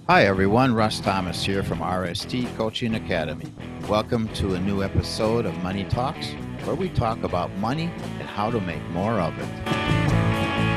Hi, everyone. Russ Thomas here from RST Coaching Academy. Welcome to a new episode of Money Talks, where we talk about money and how to make more of it.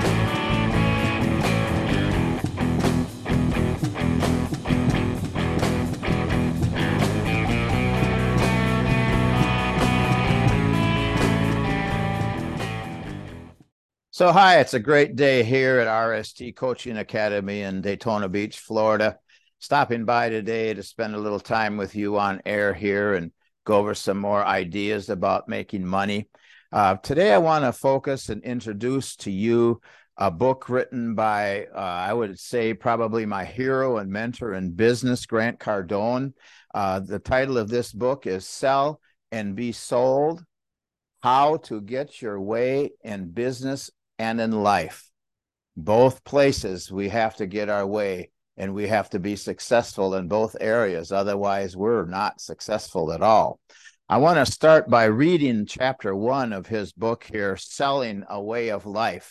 So, hi, it's a great day here at RST Coaching Academy in Daytona Beach, Florida. Stopping by today to spend a little time with you on air here and go over some more ideas about making money. Today, I want to focus and introduce to you a book written by, I would say, probably my hero and mentor in business, Grant Cardone. The title of this book is Sell and Be Sold: How to Get Your Way in Business and in Life. Both places we have to get our way, and we have to be successful in both areas. Otherwise, we're not successful at all. I want to start by reading chapter 1 of his book here, Selling a Way of Life.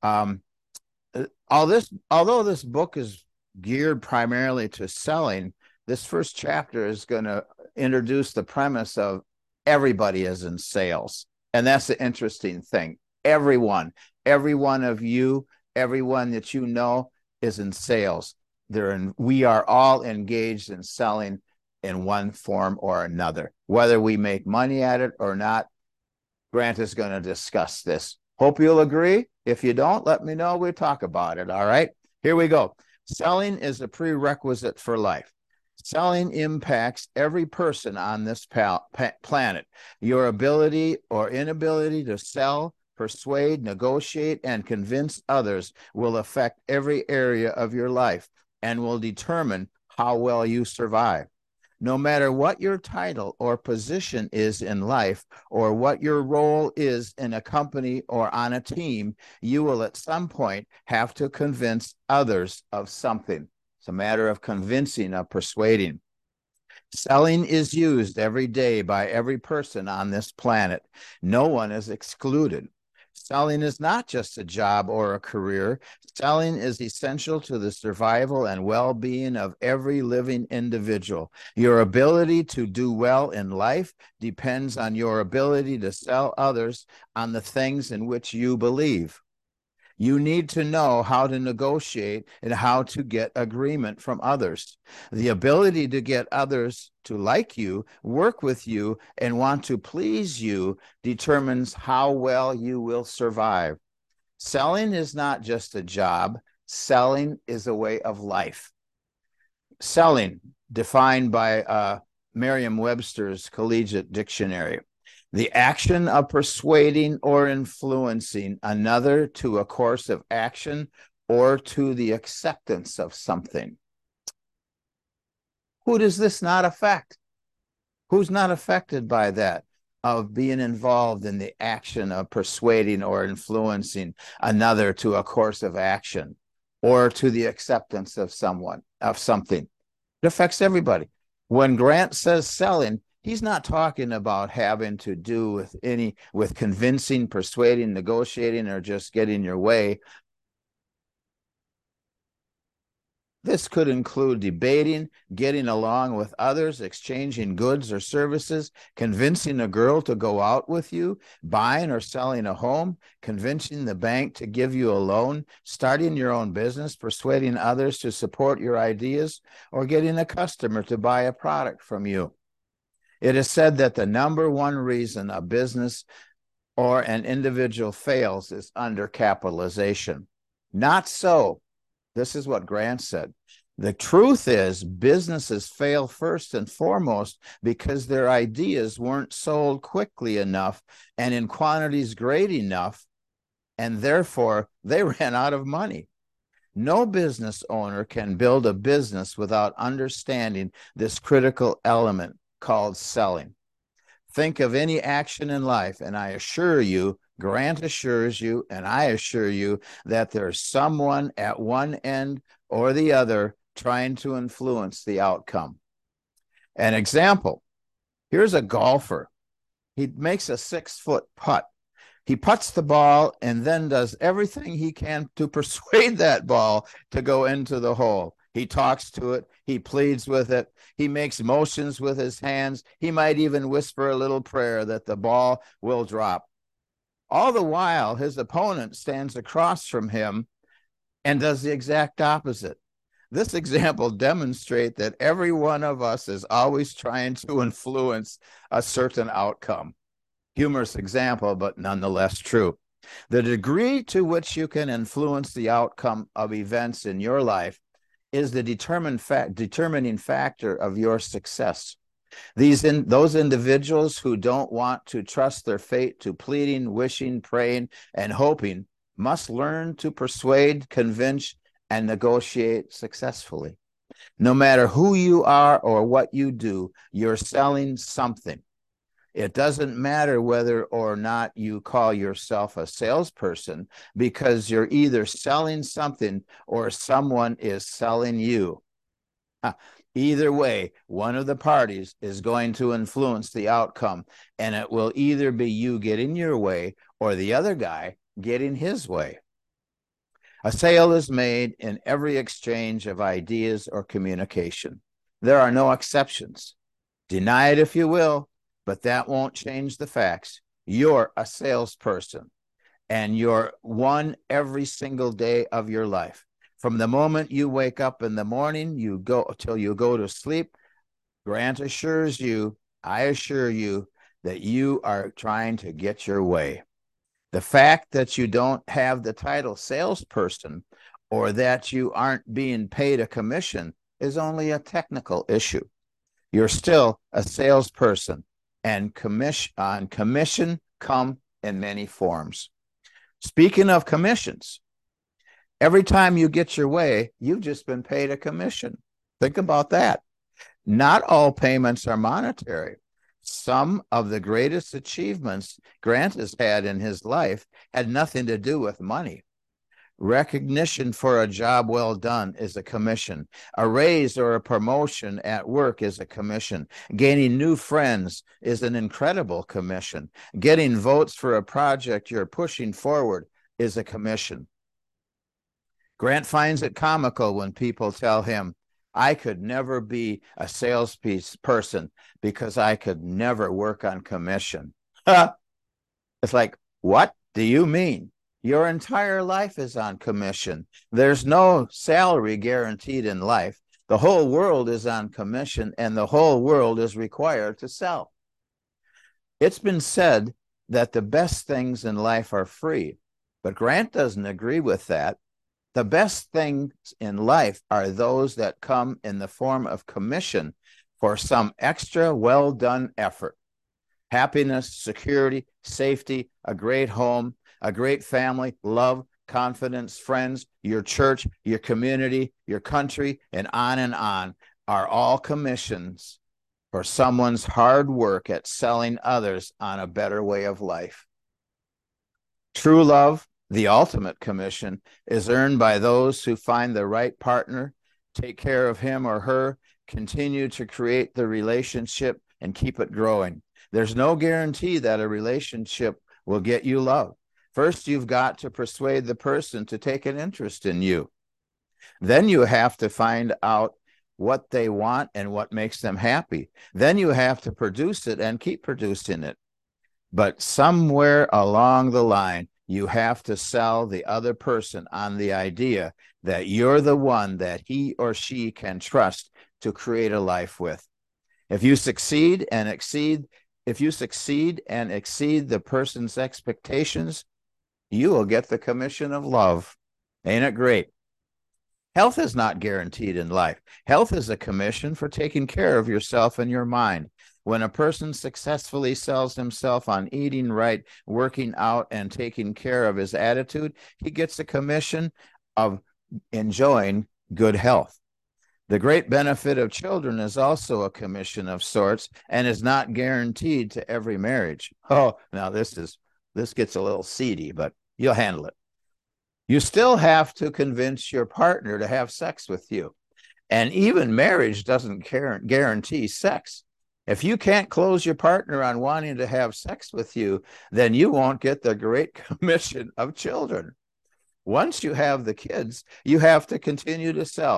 Although this book is geared primarily to selling, this first chapter is going to introduce the premise of everybody is in sales. And that's the interesting thing. Every one of you, everyone that you know is in sales. We are all engaged in selling in one form or another. Whether we make money at it or not, Grant is going to discuss this. Hope you'll agree. If you don't, let me know. We'll talk about it. All right, here we go. Selling is a prerequisite for life. Selling impacts every person on this planet. Your ability or inability to sell, persuade, negotiate, and convince others will affect every area of your life and will determine how well you survive. No matter what your title or position is in life, or what your role is in a company or on a team, you will at some point have to convince others of something. It's a matter of convincing, of persuading. Selling is used every day by every person on this planet. No one is excluded. Selling is not just a job or a career. Selling is essential to the survival and well-being of every living individual. Your ability to do well in life depends on your ability to sell others on the things in which you believe. You need to know how to negotiate and how to get agreement from others. The ability to get others to like you, work with you, and want to please you determines how well you will survive. Selling is not just a job. Selling is a way of life. Selling, defined by Merriam-Webster's Collegiate Dictionary: the action of persuading or influencing another to a course of action or to the acceptance of something. Who does this not affect? Who's not affected by that, of being involved in the action of persuading or influencing another to a course of action or to the acceptance of something? It affects everybody. When Grant says selling, he's not talking about having to do with convincing, persuading, negotiating, or just getting your way. This could include debating, getting along with others, exchanging goods or services, convincing a girl to go out with you, buying or selling a home, convincing the bank to give you a loan, starting your own business, persuading others to support your ideas, or getting a customer to buy a product from you. It is said that the number one reason a business or an individual fails is undercapitalization. Not so. This is what Grant said. The truth is, businesses fail first and foremost because their ideas weren't sold quickly enough and in quantities great enough, and therefore they ran out of money. No business owner can build a business without understanding this critical element called selling. Think of any action in life, and I assure you, Grant assures you, and I assure you that there's someone at one end or the other trying to influence the outcome. An example: here's a golfer. He makes a 6-foot putt. He putts the ball and then does everything he can to persuade that ball to go into the hole. He talks to it. He pleads with it. He makes motions with his hands. He might even whisper a little prayer that the ball will drop. All the while, his opponent stands across from him and does the exact opposite. This example demonstrates that every one of us is always trying to influence a certain outcome. Humorous example, but nonetheless true. The degree to which you can influence the outcome of events in your life is the determining factor of your success. Those individuals who don't want to trust their fate to pleading, wishing, praying, and hoping must learn to persuade, convince, and negotiate successfully. No matter who you are or what you do, you're selling something. It doesn't matter whether or not you call yourself a salesperson, because you're either selling something or someone is selling you. Either way, one of the parties is going to influence the outcome, and it will either be you getting your way or the other guy getting his way. A sale is made in every exchange of ideas or communication. There are no exceptions. Deny it if you will, but that won't change the facts. You're a salesperson, and you're one every single day of your life. From the moment you wake up in the morning, you go till you go to sleep, Grant assures you, I assure you, that you are trying to get your way. The fact that you don't have the title salesperson or that you aren't being paid a commission is only a technical issue. You're still a salesperson, and commission come in many forms. Speaking of commissions, every time you get your way, you've just been paid a commission. Think about that. Not all payments are monetary. Some of the greatest achievements Grant has had in his life had nothing to do with money. Recognition for a job well done is a commission. A raise or a promotion at work is a commission. Gaining new friends is an incredible commission. Getting votes for a project you're pushing forward is a commission. Grant finds it comical when people tell him, I could never be a salesperson because I could never work on commission. It's like, what do you mean? Your entire life is on commission. There's no salary guaranteed in life. The whole world is on commission, and the whole world is required to sell. It's been said that the best things in life are free, but Grant doesn't agree with that. The best things in life are those that come in the form of commission for some extra well-done effort. Happiness, security, safety, a great home, a great family, love, confidence, friends, your church, your community, your country, and on are all commissions for someone's hard work at selling others on a better way of life. True love, the ultimate commission, is earned by those who find the right partner, take care of him or her, continue to create the relationship, and keep it growing. There's no guarantee that a relationship will get you love. First, you've got to persuade the person to take an interest in you. Then you have to find out what they want and what makes them happy. Then you have to produce it and keep producing it. But somewhere along the line, you have to sell the other person on the idea that you're the one that he or she can trust to create a life with. If you succeed and exceed the person's expectations, you will get the commission of love. Ain't it great? Health is not guaranteed in life. Health is a commission for taking care of yourself and your mind. When a person successfully sells himself on eating right, working out, and taking care of his attitude, he gets a commission of enjoying good health. The great benefit of children is also a commission of sorts and is not guaranteed to every marriage. Oh, now this gets a little seedy, but you'll handle it. You still have to convince your partner to have sex with you. And even marriage doesn't guarantee sex. If you can't close your partner on wanting to have sex with you, then you won't get the great commission of children. Once you have the kids, you have to continue to sell.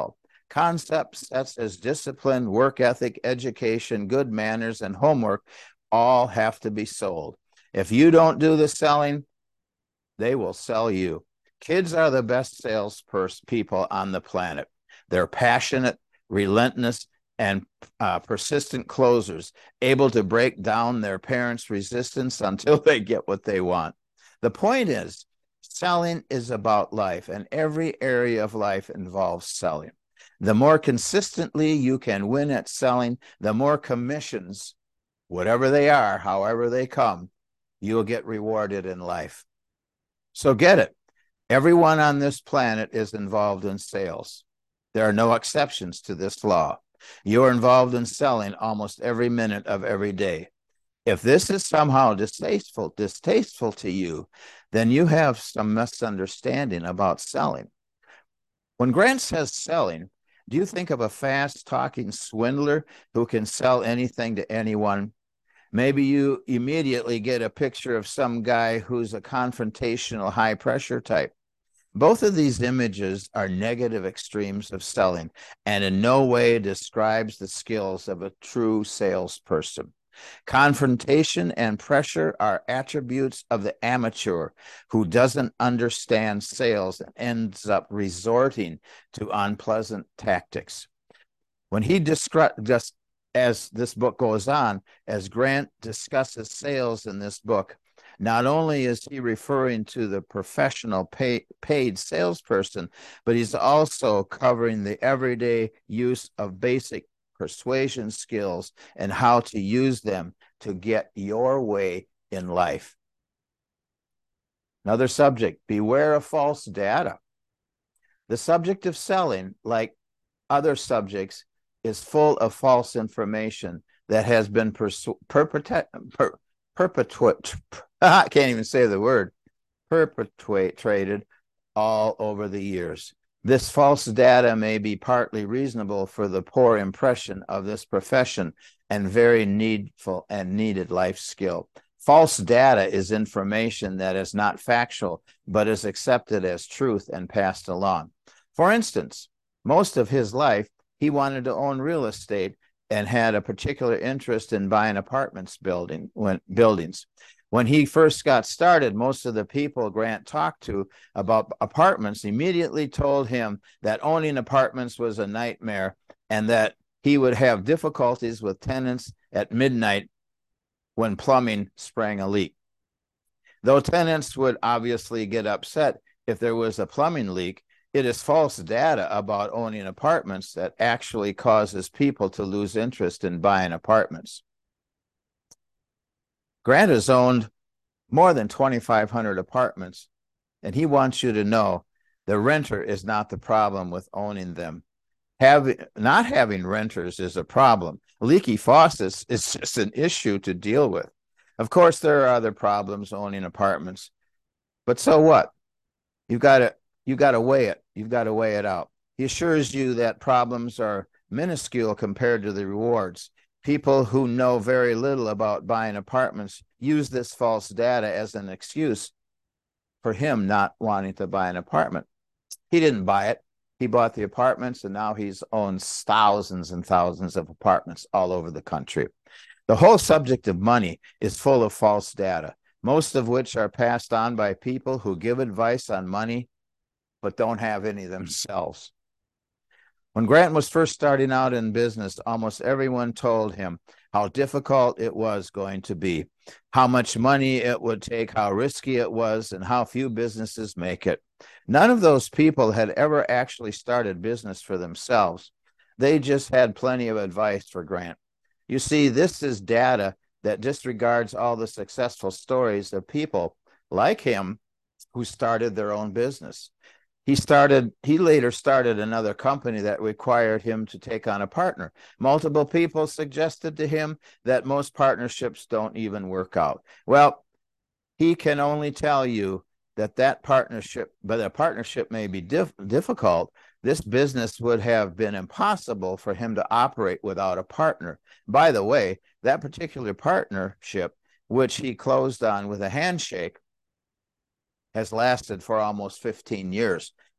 Concepts such as discipline, work ethic, education, good manners, and homework all have to be sold. If you don't do the selling, they will sell you. Kids are the best people on the planet. They're passionate, relentless, and persistent closers, able to break down their parents' resistance until they get what they want. The point is, selling is about life, and every area of life involves selling. The more consistently you can win at selling, the more commissions, whatever they are, however they come, you'll get rewarded in life. So get it. Everyone on this planet is involved in sales. There are no exceptions to this law. You're involved in selling almost every minute of every day. If this is somehow distasteful to you, then you have some misunderstanding about selling. When Grant says selling, do you think of a fast-talking swindler who can sell anything to anyone? Maybe you immediately get a picture of some guy who's a confrontational, high-pressure type. Both of these images are negative extremes of selling and in no way describes the skills of a true salesperson. Confrontation and pressure are attributes of the amateur who doesn't understand sales and ends up resorting to unpleasant tactics. When he just as this book goes on, as Grant discusses sales in this book, not only is he referring to the professional paid salesperson, but he's also covering the everyday use of basic persuasion skills and how to use them to get your way in life. Another subject, beware of false data. The subject of selling, like other subjects, is full of false information that has been I can't even say the word, perpetrated all over the years. This false data may be partly reasonable for the poor impression of this profession and very needful and needed life skill. False data is information that is not factual, but is accepted as truth and passed along. For instance, most of his life, he wanted to own real estate and had a particular interest in buying buildings. When he first got started, most of the people Grant talked to about apartments immediately told him that owning apartments was a nightmare and that he would have difficulties with tenants at midnight when plumbing sprang a leak. Though tenants would obviously get upset if there was a plumbing leak, it is false data about owning apartments that actually causes people to lose interest in buying apartments. Grant has owned more than 2,500 apartments, and he wants you to know the renter is not the problem with owning them. Not having renters is a problem. Leaky faucets is just an issue to deal with. Of course, there are other problems owning apartments, but so what? You got to weigh it. You've got to weigh it out. He assures you that problems are minuscule compared to the rewards. People who know very little about buying apartments use this false data as an excuse for him not wanting to buy an apartment. He didn't buy it. He bought the apartments, and now he owns thousands and thousands of apartments all over the country. The whole subject of money is full of false data, most of which are passed on by people who give advice on money but don't have any themselves. When Grant was first starting out in business, almost everyone told him how difficult it was going to be, how much money it would take, how risky it was, and how few businesses make it. None of those people had ever actually started business for themselves. They just had plenty of advice for Grant. You see, this is data that disregards all the successful stories of people like him who started their own business. He later started another company that required him to take on a partner. Multiple people suggested to him that most partnerships don't even work out. Well, he can only tell you that partnership, but a partnership may be difficult. This business would have been impossible for him to operate without a partner. By the way, that particular partnership, which he closed on with a handshake, has lasted for almost 15 years.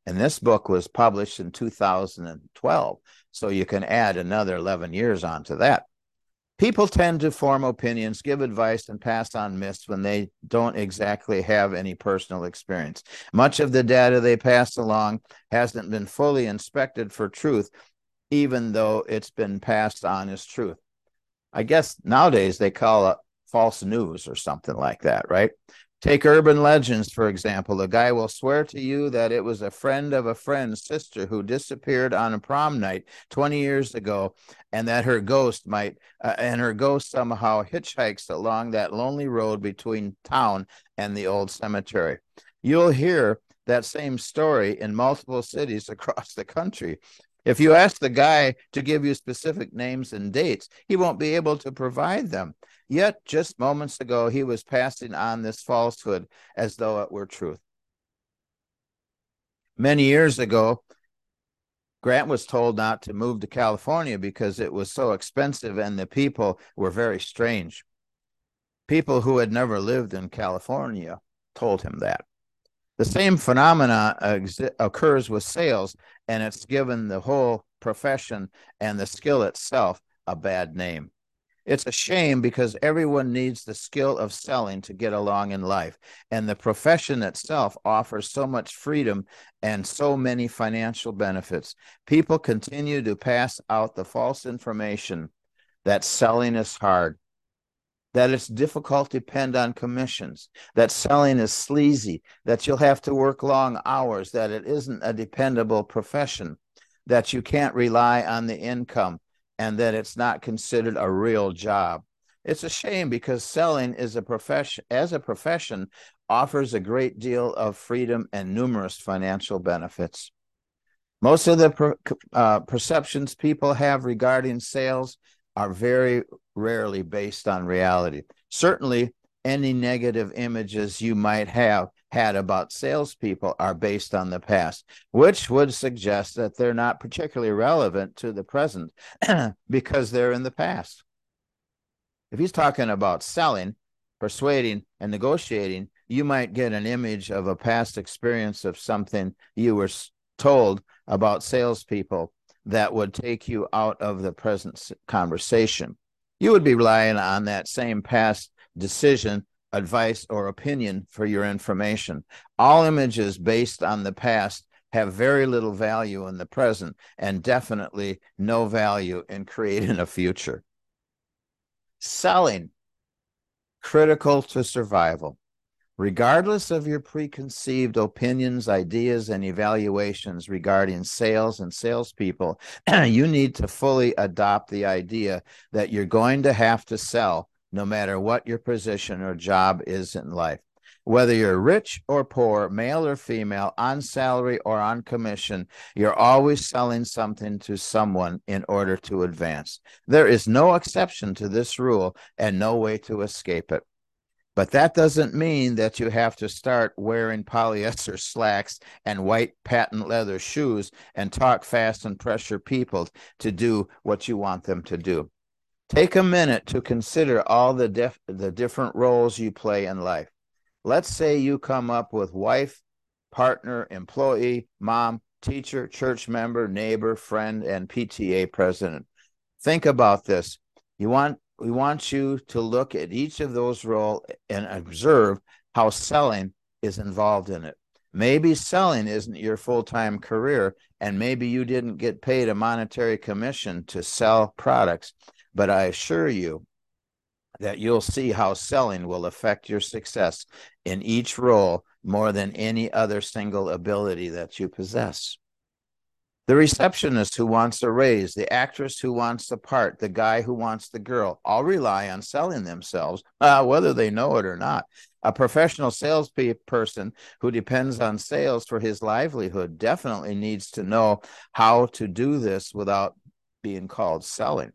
And this book was published in 2012. So you can add another 11 years onto that. People tend to form opinions, give advice, and pass on myths when they don't exactly have any personal experience. Much of the data they pass along hasn't been fully inspected for truth, even though it's been passed on as truth. I guess nowadays they call it false news or something like that, right? Take urban legends, for example. The guy will swear to you that it was a friend of a friend's sister who disappeared on a prom night 20 years ago, and that her ghost somehow hitchhikes along that lonely road between town and the old cemetery. You'll hear that same story in multiple cities across the country. If you ask the guy to give you specific names and dates, he won't be able to provide them. Yet, just moments ago, he was passing on this falsehood as though it were truth. Many years ago, Grant was told not to move to California because it was so expensive and the people were very strange. People who had never lived in California told him that. The same phenomena occurs with sales, and it's given the whole profession and the skill itself a bad name. It's a shame because everyone needs the skill of selling to get along in life, and the profession itself offers so much freedom and so many financial benefits. People continue to pass out the false information that selling is hard, that it's difficult to depend on commissions, that selling is sleazy, that you'll have to work long hours, that it isn't a dependable profession, that you can't rely on the income, and that it's not considered a real job. It's a shame because selling is a profession offers a great deal of freedom and numerous financial benefits. Most of the perceptions people have regarding sales are very rarely based on reality. Certainly, any negative images you might have had about salespeople are based on the past, which would suggest that they're not particularly relevant to the present because they're in the past. If he's talking about selling, persuading, and negotiating, you might get an image of a past experience of something you were told about salespeople that would take you out of the present conversation. You would be relying on that same past decision, advice, or opinion for your information. All images based on the past have very little value in the present and definitely no value in creating a future. Selling, critical to survival. Regardless of your preconceived opinions, ideas, and evaluations regarding sales and salespeople, you need to fully adopt the idea that you're going to have to sell no matter what your position or job is in life. Whether you're rich or poor, male or female, on salary or on commission, you're always selling something to someone in order to advance. There is no exception to this rule and no way to escape it. But that doesn't mean that you have to start wearing polyester slacks and white patent leather shoes and talk fast and pressure people to do what you want them to do. Take a minute to consider all the different roles you play in life. Let's say you come up with wife, partner, employee, mom, teacher, church member, neighbor, friend, and PTA president. Think about this. We want you to look at each of those roles and observe how selling is involved in it. Maybe selling isn't your full-time career, and maybe you didn't get paid a monetary commission to sell products, but I assure you that you'll see how selling will affect your success in each role more than any other single ability that you possess. The receptionist who wants a raise, the actress who wants the part, the guy who wants the girl, all rely on selling themselves, whether they know it or not. A professional salesperson who depends on sales for his livelihood definitely needs to know how to do this without being called selling.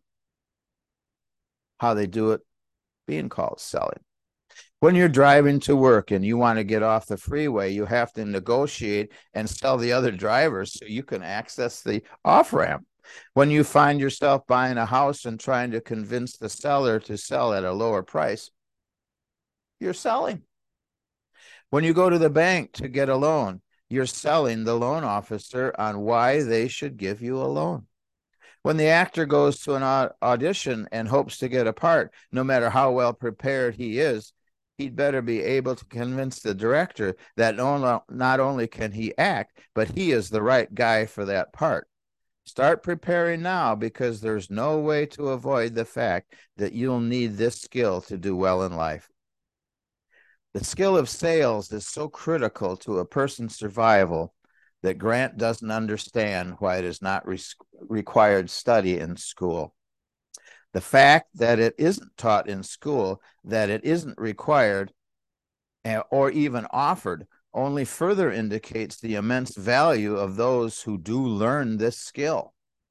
How they do it being called selling. When you're driving to work and you want to get off the freeway, you have to negotiate and sell the other drivers so you can access the off-ramp. When you find yourself buying a house and trying to convince the seller to sell at a lower price, you're selling. When you go to the bank to get a loan, you're selling the loan officer on why they should give you a loan. When the actor goes to an audition and hopes to get a part, no matter how well prepared he is, he'd better be able to convince the director that not only can he act, but he is the right guy for that part. Start preparing now, because there's no way to avoid the fact that you'll need this skill to do well in life. The skill of sales is so critical to a person's survival that Grant doesn't understand why it is not required study in school. The fact that it isn't taught in school, that it isn't required or even offered, only further indicates the immense value of those who do learn this skill.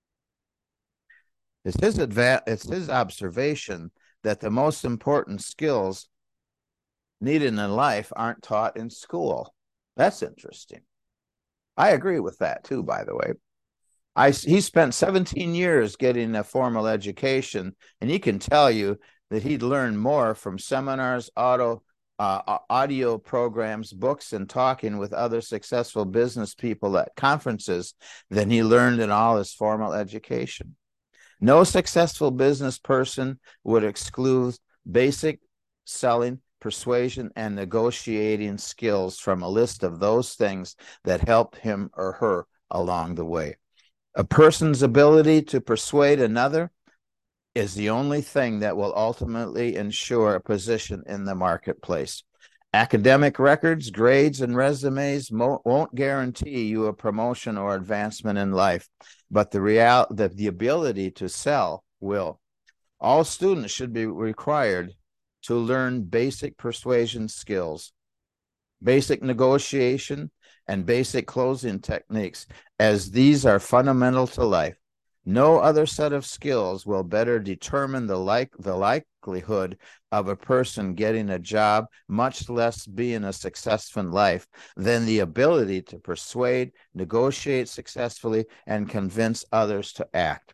It's his observation that the most important skills needed in life aren't taught in school. That's interesting. I agree with that too, by the way. He spent 17 years getting a formal education, and he can tell you that he'd learned more from seminars, audio programs, books, and talking with other successful business people at conferences than he learned in all his formal education. No successful business person would exclude basic selling, persuasion, and negotiating skills from a list of those things that helped him or her along the way. A person's ability to persuade another is the only thing that will ultimately ensure a position in the marketplace. Academic records, grades, and resumes won't guarantee you a promotion or advancement in life, but the ability to sell will. All students should be required to learn basic persuasion skills, basic negotiation, and basic closing techniques, as these are fundamental to life. No other set of skills will better determine the likelihood of a person getting a job, much less being a success in life, than the ability to persuade, negotiate successfully, and convince others to act.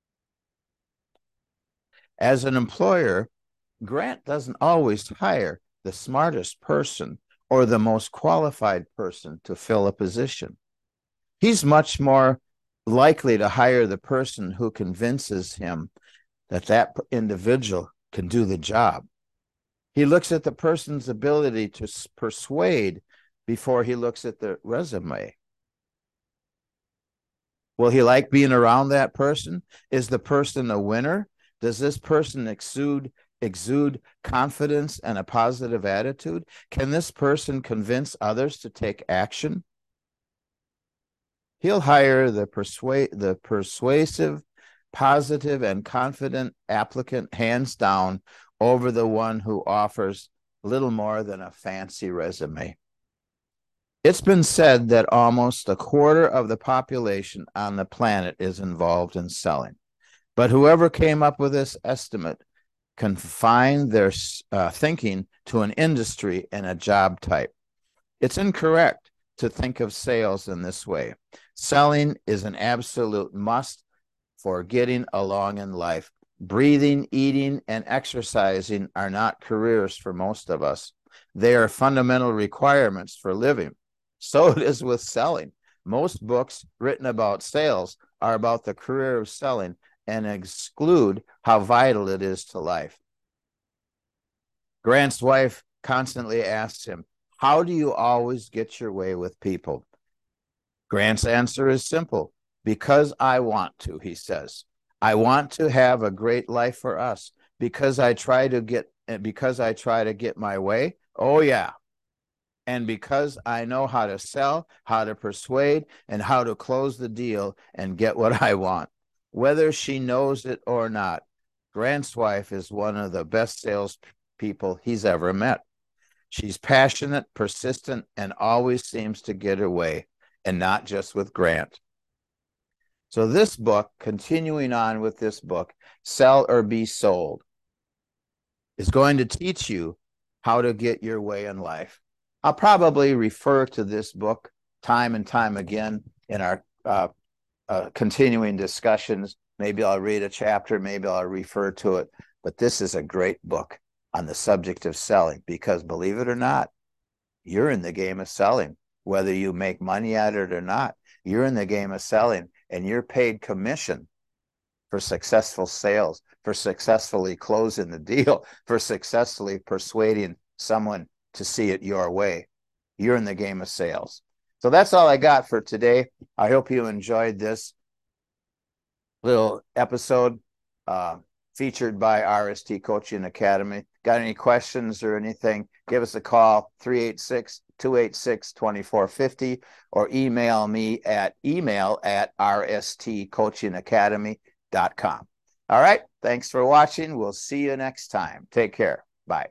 As an employer, Grant doesn't always hire the smartest person or the most qualified person to fill a position. He's much more likely to hire the person who convinces him that that individual can do the job. He looks at the person's ability to persuade before he looks at the resume. Will he like being around that person? Is the person a winner? Does this person exude confidence and a positive attitude? Can this person convince others to take action? He'll hire the persuasive, positive, and confident applicant hands down over the one who offers little more than a fancy resume. It's been said that almost a quarter of the population on the planet is involved in selling. But whoever came up with this estimate confined their thinking to an industry and a job type. It's incorrect to think of sales in this way. Selling is an absolute must for getting along in life. Breathing, eating, and exercising are not careers for most of us. They are fundamental requirements for living. So it is with selling. Most books written about sales are about the career of selling and exclude how vital it is to life. Grant's wife constantly asks him, "How do you always get your way with people?" Grant's answer is simple. "Because I want to," he says. "I want to have a great life for us. Because I try to get my way. Oh yeah. And because I know how to sell, how to persuade, and how to close the deal and get what I want." Whether she knows it or not, Grant's wife is one of the best salespeople he's ever met. She's passionate, persistent, and always seems to get her way, and not just with Grant. So this book, continuing on with this book, Sell or Be Sold, is going to teach you how to get your way in life. I'll probably refer to this book time and time again in our continuing discussions. Maybe I'll read a chapter, maybe I'll refer to it, but this is a great book on the subject of selling, because believe it or not, you're in the game of selling. whether you make money at it or not. You're in the game of selling, and you're paid commission for successful sales, for successfully closing the deal, for successfully persuading someone to see it your way. You're in the game of sales. So that's all I got for today. I hope you enjoyed this little episode featured by RST Coaching Academy. Got any questions or anything, give us a call, 386-286-2450, or email me at email@rstcoachingacademy.com. All right. Thanks for watching. We'll see you next time. Take care. Bye.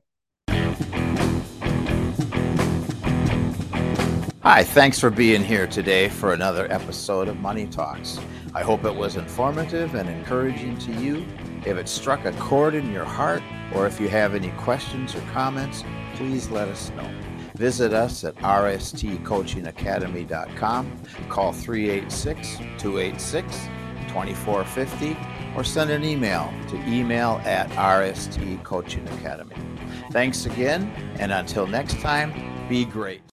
Hi, thanks for being here today for another episode of Money Talks. I hope it was informative and encouraging to you. If it struck a chord in your heart, or if you have any questions or comments, please let us know. Visit us at rstcoachingacademy.com, call 386-286-2450, or send an email to email@rstcoachingacademy. Thanks again, and until next time, be great.